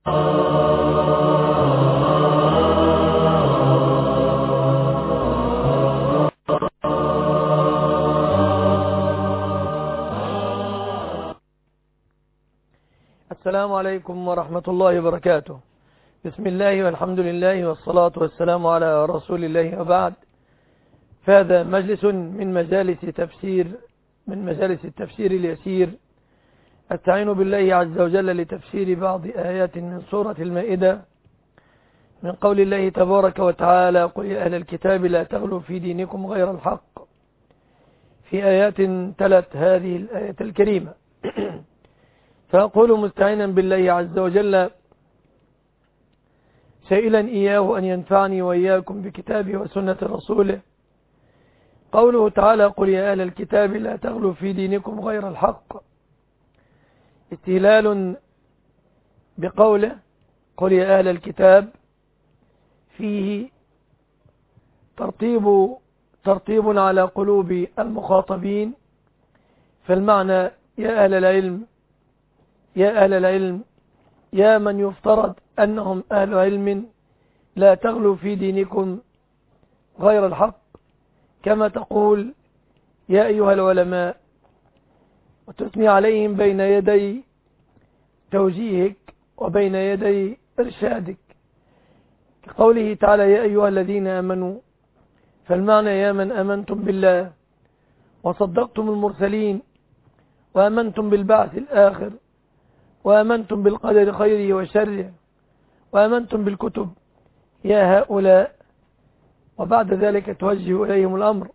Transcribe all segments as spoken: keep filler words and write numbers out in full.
السلام عليكم ورحمة الله وبركاته. بسم الله والحمد لله والصلاة والسلام على رسول الله وبعد. فهذا مجلس من مجالس تفسير من مجالس التفسير اليسير، أستعين بالله عز وجل لتفسير بعض آيات من سورة المائدة من قول الله تبارك وتعالى: قل يا أهل الكتاب لا تغلوا في دينكم غير الحق، في آيات تلت هذه الآية الكريمة. فأقول مستعينا بالله عز وجل سائلا إياه أن ينفعني وإياكم بكتابه وسنة رسوله. قوله تعالى: قل يا أهل الكتاب لا تغلوا في دينكم غير الحق، استهلال بقوله قل يا أهل الكتاب فيه ترتيب ترتيب على قلوب المخاطبين، فالمعنى يا أهل العلم، يا أهل العلم، يا من يفترض أنهم أهل علم، لا تغلوا في دينكم غير الحق، كما تقول يا أيها العلماء وتثني عليهم بين يدي توجيهك وبين يدي إرشادك، كقوله تعالى يا أيها الذين آمنوا، فالمعنى يا من آمنتم بالله وصدقتم المرسلين وآمنتم بالبعث الآخر وآمنتم بالقدر خيره وشره وآمنتم بالكتب، يا هؤلاء، وبعد ذلك توجه إليهم الأمر.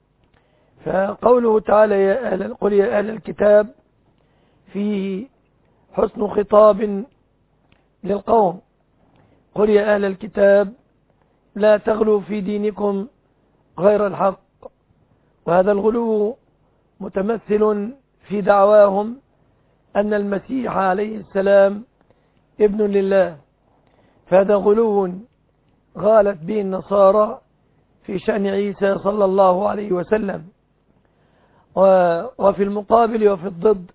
فقوله تعالى يا أهل قل يا أهل الكتاب فيه حسن خطاب للقوم، قل يا أهل الكتاب لا تغلوا في دينكم غير الحق، وهذا الغلو متمثل في دعواهم أن المسيح عليه السلام ابن لله، فهذا غلو غالت به النصارى في شأن عيسى صلى الله عليه وسلم. وفي المقابل وفي الضد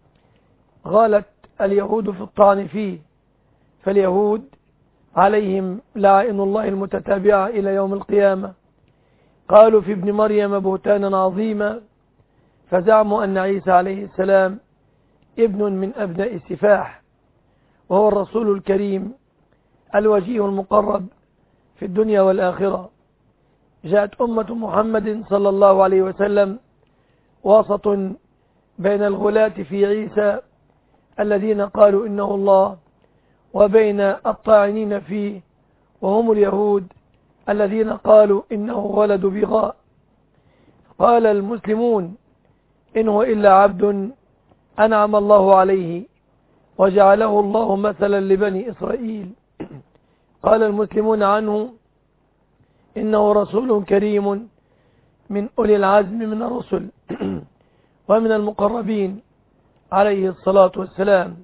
غالت اليهود في الطعن فيه، فاليهود عليهم لعائن الله المتتابعة إلى يوم القيامة، قالوا في ابن مريم بهتانا عظيما، فزعموا أن عيسى عليه السلام ابن من أبناء السفاح، وهو الرسول الكريم الوجيه المقرب في الدنيا والآخرة. جاءت أمة محمد صلى الله عليه وسلم وسط بين الغلاة في عيسى الذين قالوا إنه الله، وبين الطاعنين فيه وهم اليهود الذين قالوا إنه ولد بغاء. قال المسلمون إن هو إلا عبد أنعم الله عليه وجعله الله مثلا لبني إسرائيل. قال المسلمون عنه إنه رسول كريم من أولي العزم من الرسل ومن المقربين عليه الصلاة والسلام.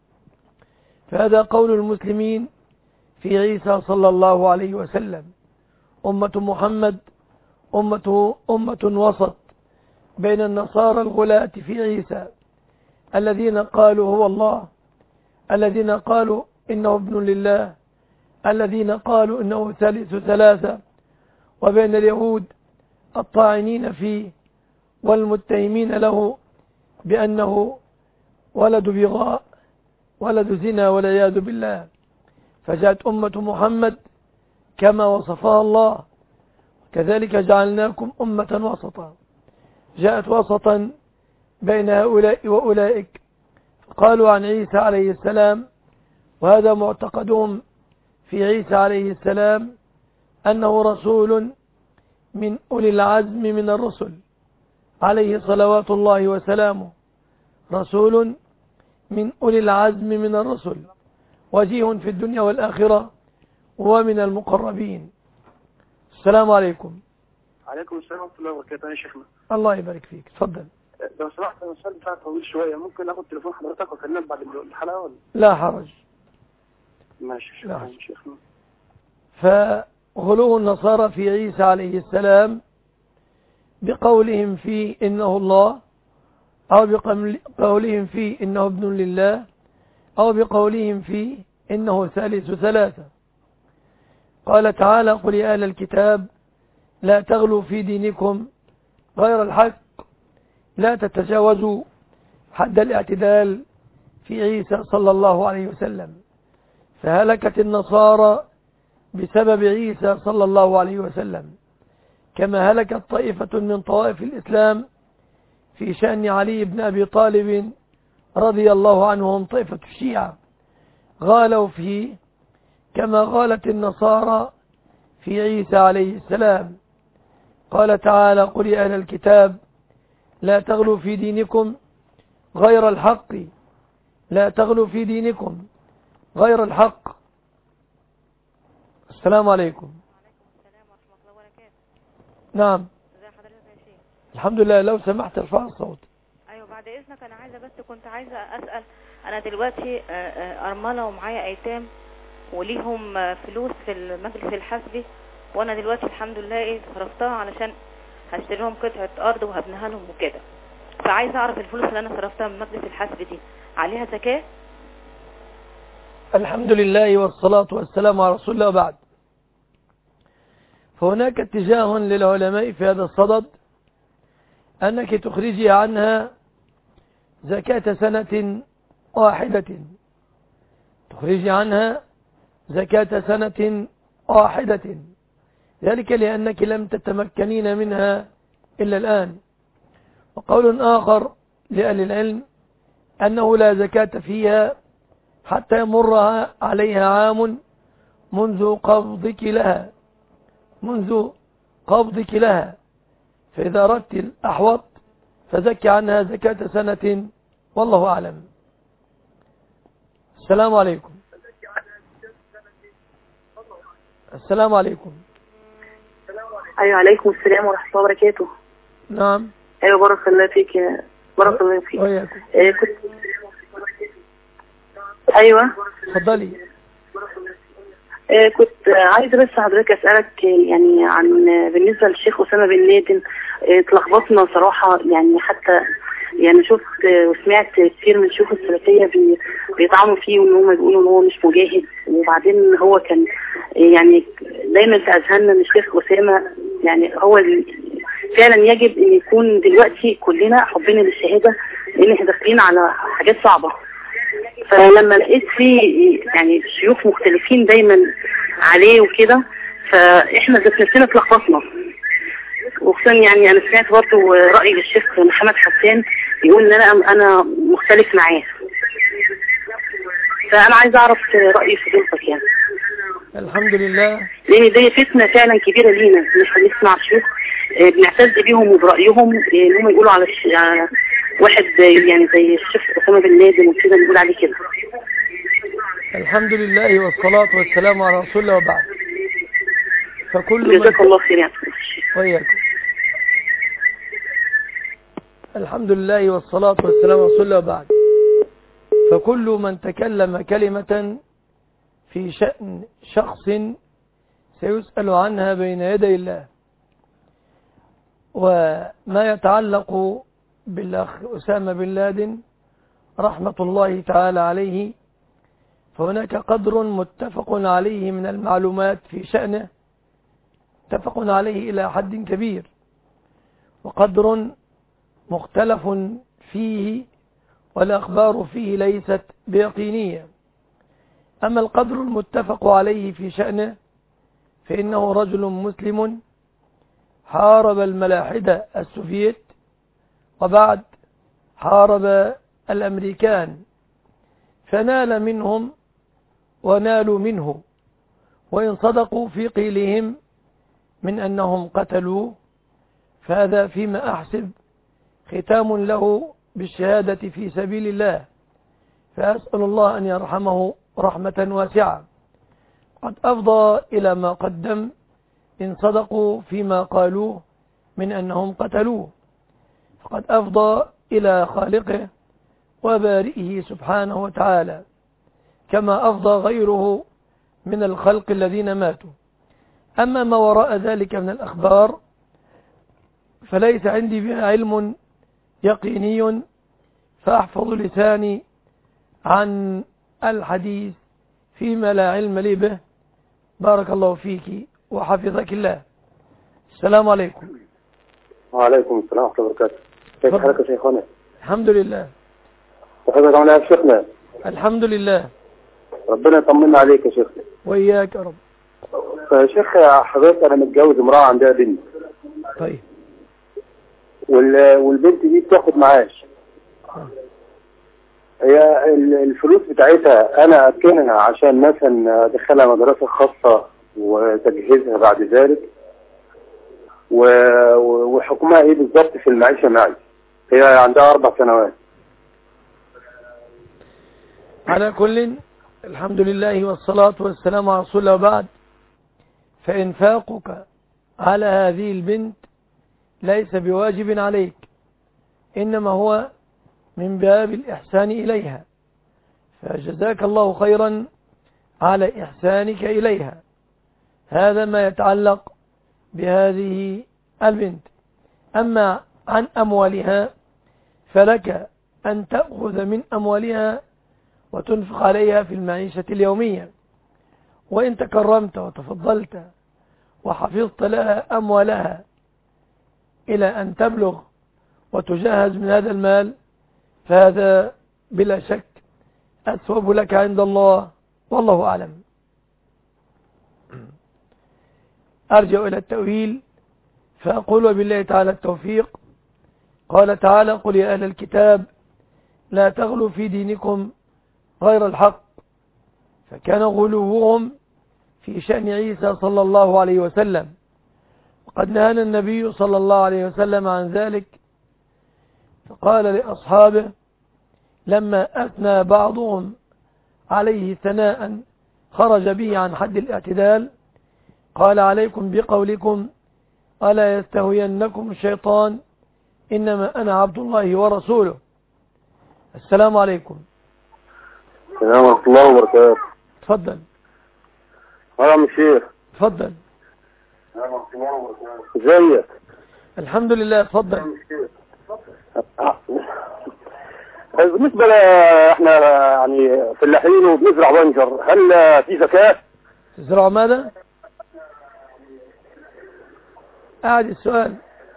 فهذا قول المسلمين في عيسى صلى الله عليه وسلم. أمة محمد أمة, أمة وسط بين النصارى الغلاة في عيسى الذين قالوا هو الله، الذين قالوا إنه ابن لله، الذين قالوا إنه ثالث ثلاثة، وبين اليهود الطاعنين فيه والمتهمين له بأنه ولد بغاء، ولد زنا والعياذ بالله. فجاءت أمة محمد كما وصفها الله: كذلك جعلناكم أمة وسطا، جاءت وسطا بين هؤلاء وأولئك. قالوا عن عيسى عليه السلام، وهذا معتقدهم في عيسى عليه السلام، أنه رسول من أولي العزم من الرسل عليه صلوات الله وسلامه، رسول من أولي العزم من الرسل، وجيه في الدنيا والآخرة ومن المقربين. السلام عليكم. عليكم السلام ورحمة الله وبركاته يا شيخنا. الله يبارك فيك، تفضل. لو سمحت أنا السؤال بتاعي طويل شوية، ممكن آخد تليفون حضرتك وأكلمك بعد الحلقة ولا؟ لا حرج. ماشي شكرا شيخنا. فغلو النصارى في عيسى عليه السلام بقولهم فيه إنه الله، أو بقولهم فيه إنه ابن لله، أو بقولهم فيه إنه ثالث ثلاثة. قال تعالى قل يا أهل الكتاب لا تغلوا في دينكم غير الحق لا تتجاوزوا حد الاعتدال في عيسى صلى الله عليه وسلم. فهلكت النصارى بسبب عيسى صلى الله عليه وسلم، كما هلكت طائفة من طوائف الإسلام في شأن علي بن أبي طالب رضي الله عنهم طائفة الشيعة غالوا فيه كما غالت النصارى في عيسى عليه السلام. قال تعالى قل يا أهل الكتاب لا تغلوا في دينكم غير الحق لا تغلوا في دينكم غير الحق. السلام عليكم. وعليكم السلام ورحمة الله وبركاته. نعم. ازي حضرتك يا شيخ؟ الحمد لله. لو سمحت ارفع الصوت. ايوه بعد اذنك انا عايزه بس كنت عايزه اسال، انا دلوقتي ارمله ومعايا ايتام وليهم فلوس في المجلس الحسبي، وانا دلوقتي الحمد لله ايه صرفتها علشان هشتري لهم قطعه ارض وهبنيها لهم وكده، فعايزه اعرف الفلوس اللي انا صرفتها من المجلس الحسبي دي عليها زكاه؟ الحمد لله والصلاة والسلام على رسول الله وبعد. فهناك اتجاه للعلماء في هذا الصدد أنك تخرجي عنها زكاة سنة واحدة تخرجي عنها زكاة سنة واحدة ذلك لأنك لم تتمكنين منها إلا الآن. وقول آخر لأهل العلم أنه لا زكاة فيها حتى يمرها عليها عام منذ قبضك لها منذ قبضك لها فإذا أردت الأحوط فزكي عنها زكاة سنة والله أعلم. السلام عليكم. السلام عليكم. أيوة عليكم السلام ورحمة الله وبركاته. نعم. أيوة بارك الله فيك يا بارك الله فيك. وياكم. إيه كنت أيوة تفضلي. إيه كنت عايزة بس حضرتك أسألك يعني عن بالنسبة للشيخ أسامة بن لادن. إيه اتلخبطنا صراحة يعني، حتى يعني شفت وسمعت كتير من شيوخ السلفية بي بيطعنوا فيه وان هم بيقولوا ان هو مش مجاهد، وبعدين هو كان يعني دايما في اذهاننا ان الشيخ أسامة يعني هو فعلا يجب ان يكون دلوقتي كلنا حبنا للشهادة لان احنا داخلين على حاجات صعبة. فلما لقيت فيه يعني شيوخ مختلفين دايما عليه وكده فاحنا ذات نفسنا اتلخبطنا، وخصوصا يعني انا سمعت برضه راي الشيخ محمد حسان يقول ان انا انا مختلف معاه، فانا عايزه اعرف راي فضيلتك يعني. الحمد لله. لان دي فتنه فعلا كبيره لينا ان احنا نسمع شيوخ بنعتز بيهم وبرايهم ان هم يقولوا على واحد يعني زي الشيخ أسامة بن لادن وكده نقول عليه كده. الحمد لله والصلاة والسلام على رسول الله وبعد. فكل جزاك الله خير يعني. وياكم. الحمد لله والصلاة والسلام على رسول الله وبعد. فكل من تكلم كلمة في شأن شخص سيسأل عنها بين يدي الله. وما يتعلق بالأخ أسامة بن لادن رحمة الله تعالى عليه فهناك قدر متفق عليه من المعلومات في شأنه، متفق عليه إلى حد كبير، وقدر مختلف فيه والأخبار فيه ليست بيقينية. أما القدر المتفق عليه في شأنه فإنه رجل مسلم حارب الملاحدة السوفيت وبعد حارب الأمريكان فنال منهم ونالوا منه، وإن صدقوا في قيلهم من أنهم قتلوه فهذا فيما أحسب ختام له بالشهادة في سبيل الله، فأسأل الله أن يرحمه رحمة واسعة. قد أفضى إلى ما قدم إن صدقوا فيما قالوه من أنهم قتلوه، فقد أفضى إلى خالقه وبارئه سبحانه وتعالى كما أفضى غيره من الخلق الذين ماتوا. أما ما وراء ذلك من الأخبار فليس عندي بها علم يقيني، فأحفظ لساني عن الحديث فيما لا علم لي به. بارك الله فيك وحفظك الله. السلام عليكم. وعليكم السلام ورحمة الله وبركاته. كيف حالك يا شيخنا؟ الحمد لله. وحفظك الله يا شيخنا. الحمد لله. ربنا يطمنا عليك يا شيخنا. وإياك يا رب. يا شيخ حضرتك أنا متجوز امرأة عندها بنت. طيب. وال... والبنت دي بتاخد معاش. آه. هي الفلوس بتاعتها أنا أركنها عشان مثلا أدخلها مدرسة خاصة وتجهيزها بعد ذلك، و... وحكمها إيه بالظبط في المعيشة معي؟ هي عندها أربع سنوات. على كل الحمد لله والصلاة والسلام على رسول الله. وبعد، فإنفاقك على هذه البنت ليس بواجب عليك، إنما هو من باب الإحسان إليها، فجزاك الله خيرا على إحسانك إليها. هذا ما يتعلق بهذه البنت. أما عن أموالها فلك أن تأخذ من أموالها وتنفق عليها في المعيشة اليومية، وإن تكرمت وتفضلت وحفظت لها أموالها إلى أن تبلغ وتجهز من هذا المال فهذا بلا شك أثوب لك عند الله، والله أعلم. أرجع إلى التأويل فأقول وبالله تعالى التوفيق. قال تعالى: قل يا أهل الكتاب لا تغلوا في دينكم غير الحق، فكان غلوهم في شأن عيسى صلى الله عليه وسلم، وقد نهانا النبي صلى الله عليه وسلم عن ذلك، فقال لأصحابه لما أثنى بعضهم عليه ثناء خرج به عن حد الاعتدال، قال: عليكم بقولكم ألا يستهوينكم الشيطان إنما أنا عبد الله ورسوله. السلام عليكم. السلام ورحمة الله وبركاته. تفضل. مرحبا يا شيخ. تفضل. السلام ورحمة الله وبركاته. ازيك؟ الحمد لله. تفضل. بالنسبة احنا يعني فلاحين وبنزرع بنجر، هل في زكاة؟ تزرع ماذا؟ أعد السؤال.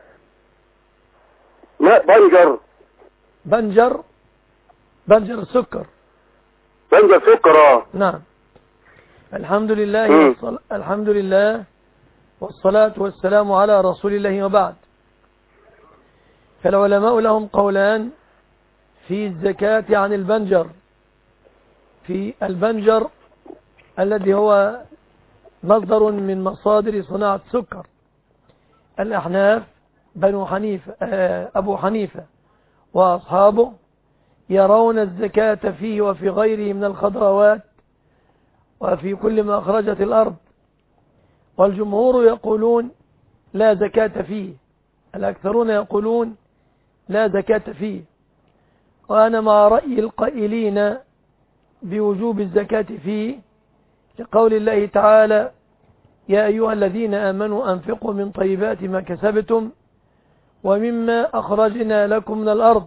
لا بنجر. بنجر بنجر السكر. بنجر سكر. اه نعم. الحمد لله والصل... الحمد لله والصلاة والسلام على رسول الله. وبعد، فالعلماء لهم قولان في الزكاة عن البنجر، في البنجر الذي هو مصدر من مصادر صناعة السكر. الأحناف بنو حنيفة أبو حنيفة وأصحابه يرون الزكاة فيه وفي غيره من الخضروات وفي كل ما أخرجت الأرض، والجمهور يقولون لا زكاة فيه، الأكثرون يقولون لا زكاة فيه. وأنا مع رأي القائلين بوجوب الزكاة فيه لقول الله تعالى: يا أيها الذين آمنوا أنفقوا من طيبات ما كسبتم ومما أخرجنا لكم من الأرض،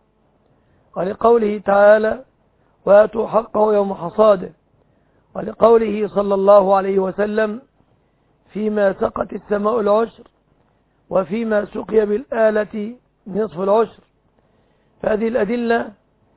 ولقوله تعالى: وآتوا حقه يوم حصاده، ولقوله صلى الله عليه وسلم: فيما سقت السماء العشر وفيما سقي بالآلة نصف العشر. فهذه الأدلة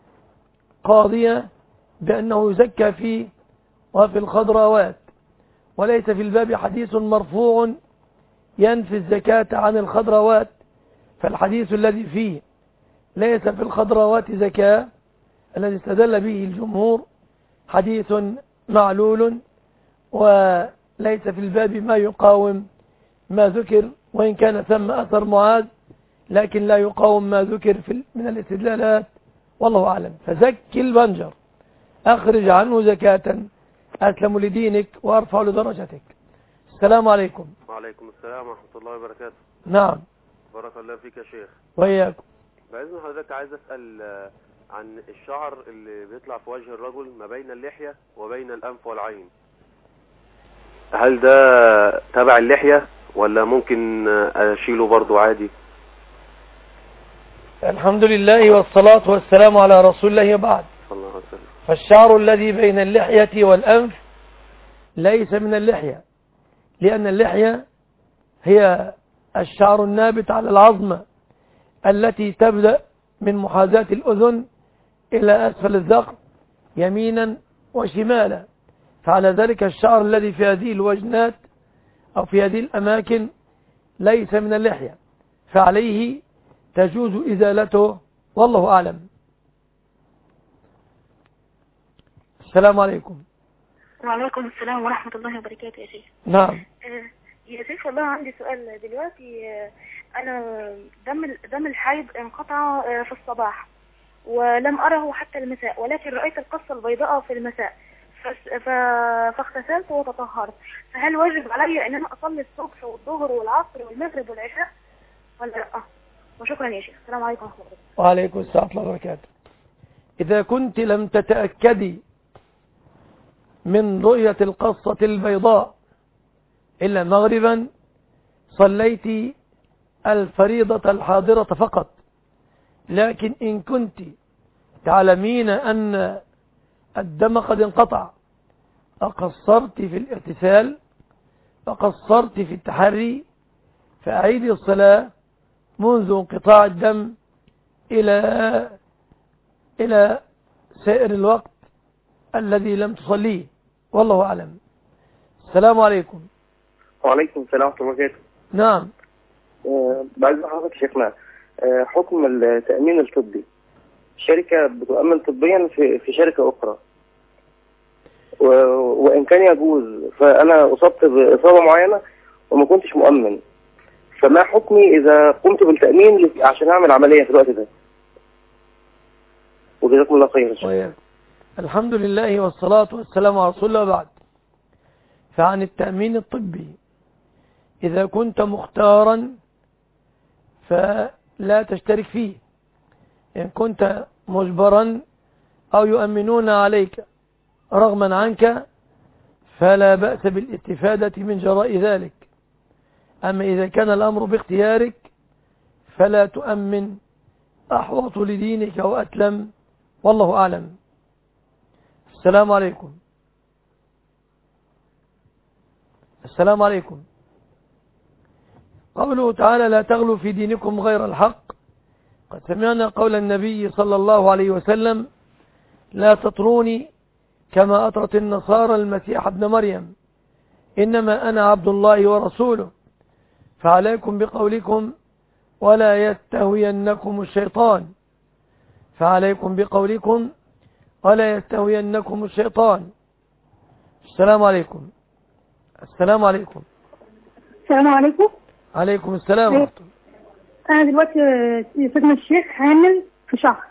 قاضية بأنه يزكى فيه وفي الخضروات، وليس في الباب حديث مرفوع ينفي الزكاة عن الخضروات، فالحديث الذي فيه ليس في الخضروات زكاة الذي استدل به الجمهور حديث معلول، وليس في الباب ما يقاوم ما ذكر، وإن كان ثم أثر معاذ لكن لا يقاوم ما ذكر في من الاستدلالات، والله أعلم. فزكي البنجر، أخرج عنه زكاة أسلم لدينك وأرفع لدرجتك. السلام عليكم. وعليكم السلام ورحمة الله وبركاته. نعم. بارك الله فيك يا شيخ. وإياكم. بإذن حضرتك عايز أسأل عن الشعر اللي بيطلع في وجه الرجل ما بين اللحية وبين الأنف والعين، هل ده تبع اللحية ولا ممكن أشيله برضو عادي؟ الحمد لله والصلاة والسلام على رسول الله. وبعد، فالشعر الذي بين اللحية والأنف ليس من اللحية، لأن اللحية هي الشعر النابت على العظمة التي تبدأ من محاذاة الأذن إلى أسفل الذقن يمينا وشمالا، فعلى ذلك الشعر الذي في هذه الوجنات أو في هذه الأماكن ليس من اللحية، فعليه تجوز إزالته والله أعلم. السلام عليكم. وعليكم السلام ورحمة الله وبركاته يا شيخ. نعم يا شيخ والله عندي سؤال دلوقتي. أنا دم دم الحيض انقطع في الصباح ولم أره حتى المساء، ولكن رأيت القصة البيضاء في المساء فاغتسلت وتطهرت، فهل واجب علي أن أنا أصلي الصبح والظهر والعصر والمغرب والعشاء ولا لا؟ وشكرا يا شيخ. السلام عليكم ورحمة الله. وعليكم السلام ورحمة الله وبركاته. إذا كنت لم تتأكدي من رؤية القصة البيضاء إلا مغربا صليت الفريضة الحاضرة فقط، لكن إن كنت تعلمين أن الدم قد انقطع وقصرت في الاغتسال وقصرت في التحري فأعيدي الصلاة منذ انقطاع الدم إلى إلى سائر الوقت الذي لم تصليه والله أعلم. السلام عليكم. وعليكم السلام ورحمة الله وبركاته. نعم. أه بعد حضرتك شيخنا، أه حكم التأمين الطبي، شركة بتؤمن طبيا في في شركة أخرى، وإن كان يجوز فأنا أصبت بإصابة معينة وما كنتش مؤمن، فما حكمي إذا قمت بالتأمين عشان أعمل عملية في الوقت ده؟ وجزاكم الله خير. الحمد لله والصلاة والسلام على رسول الله بعد. فعن التأمين الطبي إذا كنت مختارا فلا تشترك فيه، إن كنت مجبرا أو يؤمنون عليك رغما عنك فلا بأس بالاستفادة من جراء ذلك. أما إذا كان الأمر باختيارك فلا تؤمن، أحوط لدينك وأتلم والله أعلم. السلام عليكم. السلام عليكم. قوله تعالى لا تغلوا في دينكم غير الحق، قد سمعنا قول النبي صلى الله عليه وسلم لا تطروني كما أطرت النصارى المسيح ابن مريم، إنما أنا عبد الله ورسوله، فعليكم بقولكم ولا يستهوينكم الشيطان فعليكم بقولكم ولا يستهوينكم الشيطان. السلام عليكم. السلام عليكم. السلام عليكم. عليكم السلام ورحمة الله. أنا دلوقتي يا سيدنا الشيخ حامل في شهر،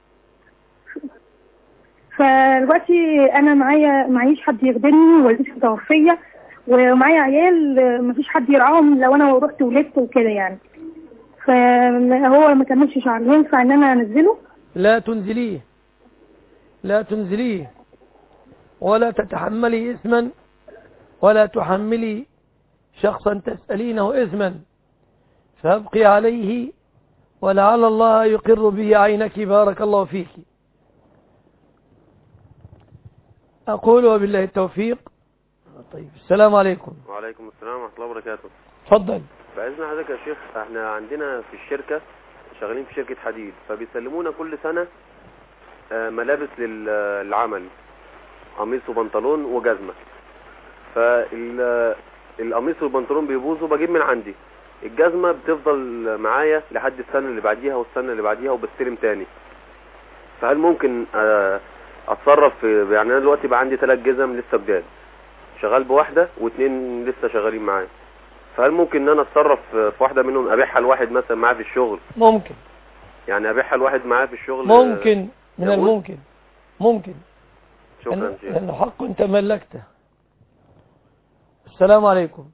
فدلوقتي أنا معايا معيش حد يخدمني، والدتي متوفية ومعايا عيال مفيش حد يرعاهم لو أنا رحت ولدت وكده يعني، فهو ما كملش شهر، ينفع إن أنا أنزله؟ لا تنزليه، لا تنزليه ولا تتحملي إثما ولا تحملي شخصا تسألينه إثما، فابقي عليه ولعل الله يقر به عينك بارك الله فيك. أقول وبالله التوفيق. طيب السلام عليكم. وعليكم السلام ورحمة الله وبركاته. تفضل. بإذن حضرتك يا شيخ، احنا عندنا في الشركة شغالين في شركة حديد، فبيسلمونا كل سنة ملابس للعمل، قميص وبنطلون وجزمة، فالقميص والبنطلون بيبوظوا بجيب من عندي، الجزمة بتفضل معايا لحد السنة اللي بعديها والسنة اللي بعديها وبستلم تاني. فهل ممكن اتصرف في، يعني انا دلوقتي بقى عندي ثلاث جزم لسه جداد، شغال بواحدة واثنين لسه شغالين معايا، فهل ممكن ان انا اتصرف في واحدة منهم ابيعها لواحد مثلا معاه في الشغل؟ ممكن، يعني ابيعها لواحد معاه في الشغل ممكن، من الممكن ممكن. شكرا شيخ. لأنه حق انت ملكته. السلام عليكم.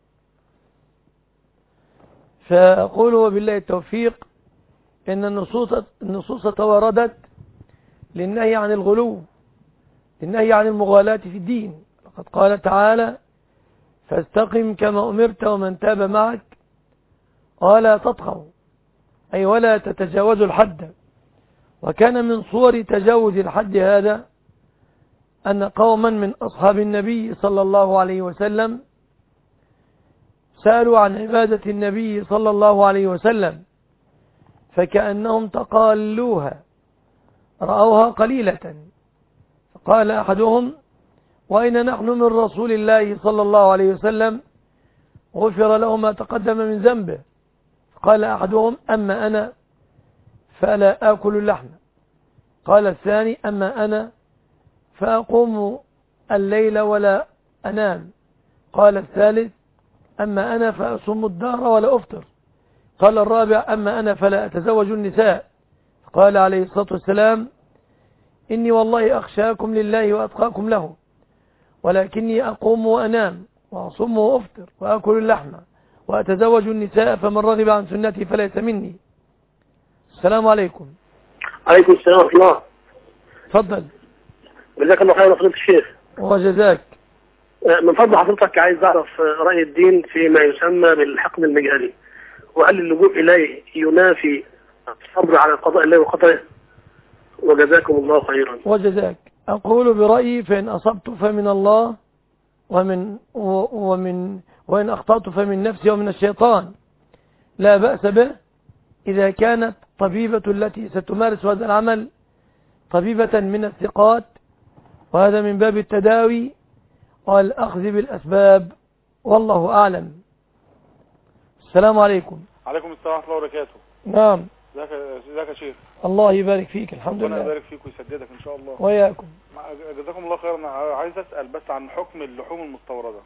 فأقول وبالله التوفيق إن النصوص النصوص توردت للنهي عن الغلو، للنهي عن المغالاة في الدين. لقد قال تعالى فاستقم كما أمرت ومن تاب معك ولا تطغوا، أي ولا تتجاوزوا الحد. وكان من صور تجاوز الحد هذا أن قوما من أصحاب النبي صلى الله عليه وسلم سألوا عن عبادة النبي صلى الله عليه وسلم فكأنهم تقالوها رأوها قليلة. فقال أحدهم: وأين نحن من رسول الله صلى الله عليه وسلم غفر له ما تقدم من ذنبه؟ قال أحدهم: أما أنا فلا آكل اللحم. قال الثاني: أما أنا فأقوم الليل ولا أنام. قال الثالث: أما أنا فأصوم الدهر ولا أفطر. قال الرابع: أما أنا فلا أتزوج النساء. قال عليه الصلاة والسلام: إني والله أخشاكم لله وأتقاكم له، ولكني أقوم وأنام وأصوم وأفطر وأكل اللحم وأتزوج النساء، فمن رغب عن سنتي فليس مني. السلام عليكم. عليكم السلام ورحمة الله. تفضل. جزاك الله خيرا فضيلة الشيخ. وجزاك. من فضل حضرتك عايز أعرف رأي الدين فيما يسمى بالحقن المجهري، وهل اللجوء إليه ينافي الصبر على قضاء الله وقدره؟ وجزاكم الله خيرا. وجزاك. أقول برأيي: فإن أصبت فمن الله، ومن ومن وإن أخطأت فمن نفسي ومن الشيطان. لا بأس به إذا كانت طبيبة التي ستمارس هذا العمل طبيبة من الثقات، وهذا من باب التداوي والأخذ بالأسباب، والله أعلم. السلام عليكم. عليكم السلام ورحمة الله وبركاته. نعم. ازيك يا شيخ؟ الله يبارك فيك. الحمد لله. ربنا يبارك فيك ويسددك ان شاء الله. وياكم. جزاكم الله خيرا. عايز اسال بس عن حكم اللحوم المستورده.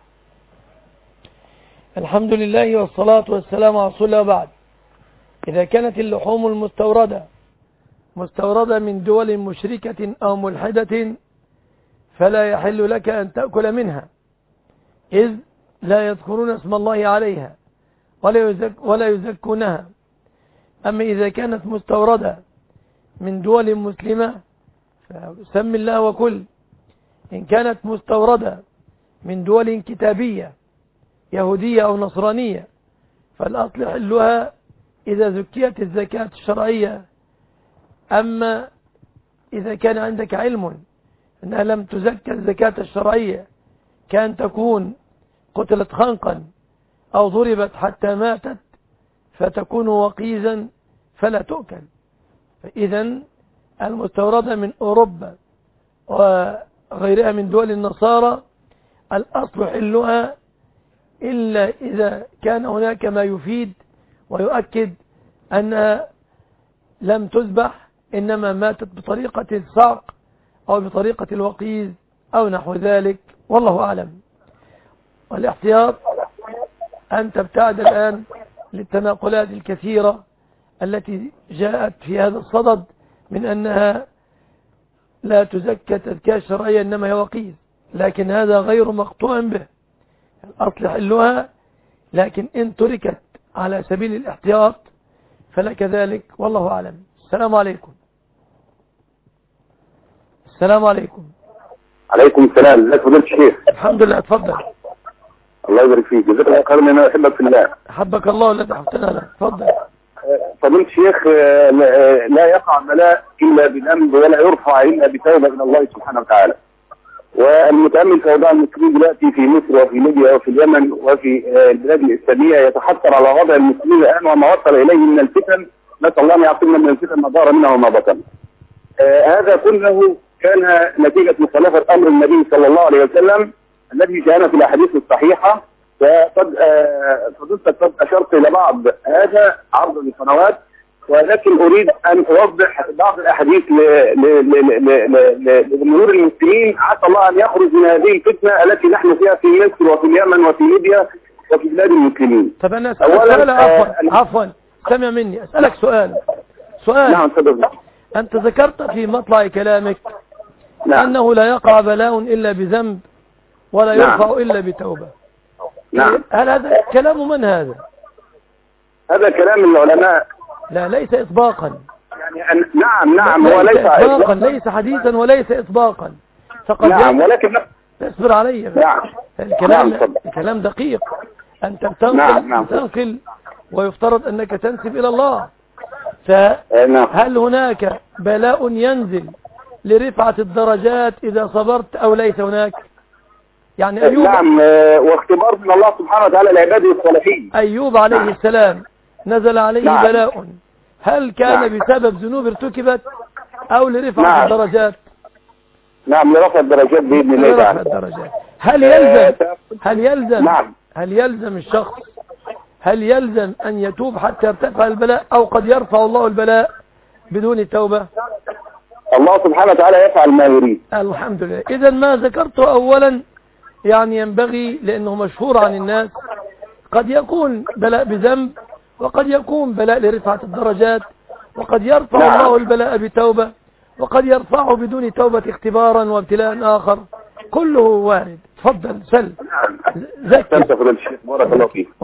الحمد لله والصلاة والسلام على رسول الله. وبعد، إذا كانت اللحوم المستوردة مستوردة من دول مشركة أو ملحدة فلا يحل لك أن تأكل منها، إذ لا يذكرون اسم الله عليها ولا يزك ولا يزكونها. أما إذا كانت مستوردة من دول مسلمة فسم الله وكل. إن كانت مستوردة من دول كتابية يهودية أو نصرانية فالأصل حلها إذا زكيت الزكاة الشرعية. أما إذا كان عندك علم أنها لم تزكى الزكاة الشرعية، كان تكون قتلت خنقا أو ضربت حتى ماتت فتكون وقيزا فلا تؤكل. فإذا المستوردة من أوروبا وغيرها من دول النصارى الأصل حلها إلا إذا كان هناك ما يفيد ويؤكد أنها لم تذبح، إنما ماتت بطريقة الصعق أو بطريقة الوقيز أو نحو ذلك، والله أعلم. والاحتياط أن تبتعد الآن للتناقلات الكثيرة التي جاءت في هذا الصدد من أنها لا تزكى تزكية شرعية إنما هي وقيز، لكن هذا غير مقطوع به. الأصل حلها، لكن إن تركت على سبيل الاحتياط فلك ذلك، والله أعلم. السلام عليكم. السلام عليكم. عليكم السلام. ازيك فضيلة الشيخ؟ الحمد لله. اتفضل. الله يبارك فيك. جزاك الله خيرا. انا احبك في الله. احبك الله الذي احببتنا له. اتفضل. فضيلة الشيخ، لا يقع بلاء الا بذنب ولا يرفع الا بتوبه من الله سبحانه وتعالى. والمتأمل في أوضاع المسلمين دلوقتي في مصر وفي ليبيا وفي اليمن وفي البلاد الإسلامية يتحسر على وضع المسلمين الآن وما وصل إليه من الفتن. نسأل الله أن يعصمنا من الفتن ما ظهر منها وما بطن. آه هذا كله كان نتيجة مخالفة أمر النبي صلى الله عليه وسلم الذي كان في الأحاديث الصحيحة. وقد فضلت قد أشرت إلى بعض هذا عرض القنوات، ولكن أريد أن أوضح بعض الأحاديث لجمهور المسلمين عسى الله أن يخرج من هذه الفتنة التي نحن فيها في مصر وفي اليمن وفي ليبيا وفي بلاد المسلمين. طب أنا أسألك سؤال. عفوا عفوا سمع مني. أسألك سؤال سؤال نعم تفضل. أنت ذكرت في مطلع كلامك نعم. أنه لا يقع بلاء إلا بذنب ولا يرفع نعم. إلا بتوبة. نعم. هل هذا كلام من هذا؟ هذا كلام العلماء. لا ليس إطباقا. يعني أن... نعم نعم ليس هو ليس إطباقا, إطباقا. ليس حديثا وليس إطباقا. فقد نعم ولكن اصبر علي. نعم. الكلام نعم. الكلام دقيق. أنت بتنقل نعم. نعم. تنقل ويفترض أنك تنسب إلى الله. فهل هناك بلاء ينزل لرفعة الدرجات إذا صبرت أو ليس هناك؟ يعني أيوب نعم، واختبار من الله سبحانه وتعالى لعباده الصالحين. أيوب عليه نعم. السلام نزل عليه نعم. بلاء، هل كان نعم. بسبب ذنوب ارتكبت أو لرفعة نعم. الدرجات؟ نعم، لرفع الدرجات بإذن الله لرفع الدرجات. هل يلزم هل يلزم نعم. هل يلزم الشخص هل يلزم أن يتوب حتى يرتفع البلاء، أو قد يرفع الله البلاء بدون التوبة؟ الله سبحانه وتعالى يفعل ما يريد. الحمد لله. إذا ما ذكرته أولا يعني ينبغي، لأنه مشهور عن الناس، قد يكون بلاء بذنب، وقد يكون بلاء لرفعة الدرجات، وقد يرفع نعم. الله البلاء بتوبة، وقد يرفعه بدون توبة اختبارا وابتلاء آخر، كله وارد. تفضل سل. نعم. ذكر. بارك الله فيك.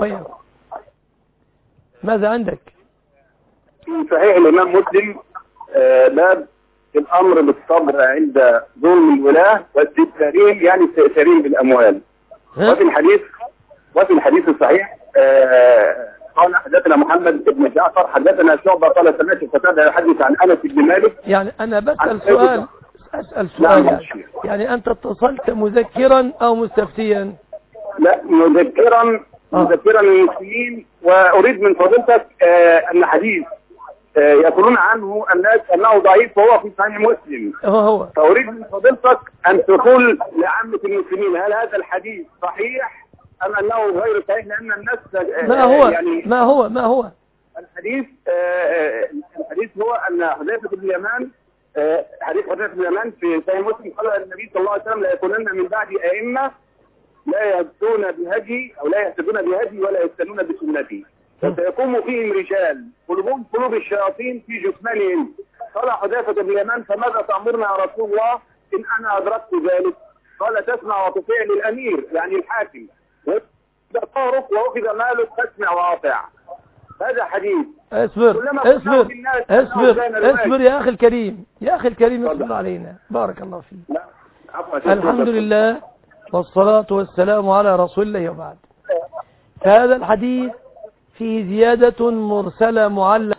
ماذا عندك؟ في صحيح الإمام مسلم باب الأمر بالصبر عند ظلم الولاة واستئثارهم، يعني استئثارهم بالأموال. وفي الحديث وفي الحديث الصحيح قال حدثنا محمد بن جعفر حدثنا شعبة قال سمعت قتادة يحدث عن أنس بن مالك. يعني أنا بسأل سؤال أسأل سؤال يعني. يعني أنت اتصلت مذكرا أو مستفتيا؟ لا، مذكرا مذكرا للمسلمين، وأريد من فضيلتك أن حديث يقولون عنه الناس أنه ضعيف وهو في صحيح مسلم، هو فأريد من فضيلتك أن تقول لعامة المسلمين هل هذا الحديث صحيح أم أنه غير صحيح، لأن الناس ما هو يعني ما هو ما هو الحديث الحديث هو أن حذيفة بن اليمان حديث حذيفة بن اليمان في صحيح مسلم قال النبي صلى الله عليه وسلم لا يكونن من بعد أئمة لا يهتدون بهدي أو لا يهتدون بهدي ولا يستنون بسنتي، فسيقوم فيهم رجال قلوبهم قلوب الشياطين في جثمانهم. قال حذيفة بن اليمان فماذا تأمرنا يا رسول الله إن أنا أدركت ذلك؟ قال تسمع وتطيع للأمير يعني الحاكم، وإذا طارق وأخذ مالك تسمع وأطيع. هذا حديث. اصبر اصبر اصبر اصبر يا أخي الكريم، يا أخي الكريم اصبر علينا، بارك الله فيك. الحمد لله والصلاة والسلام على رسول الله وبعد. هذا الحديث فيه زيادة مرسلة معلقة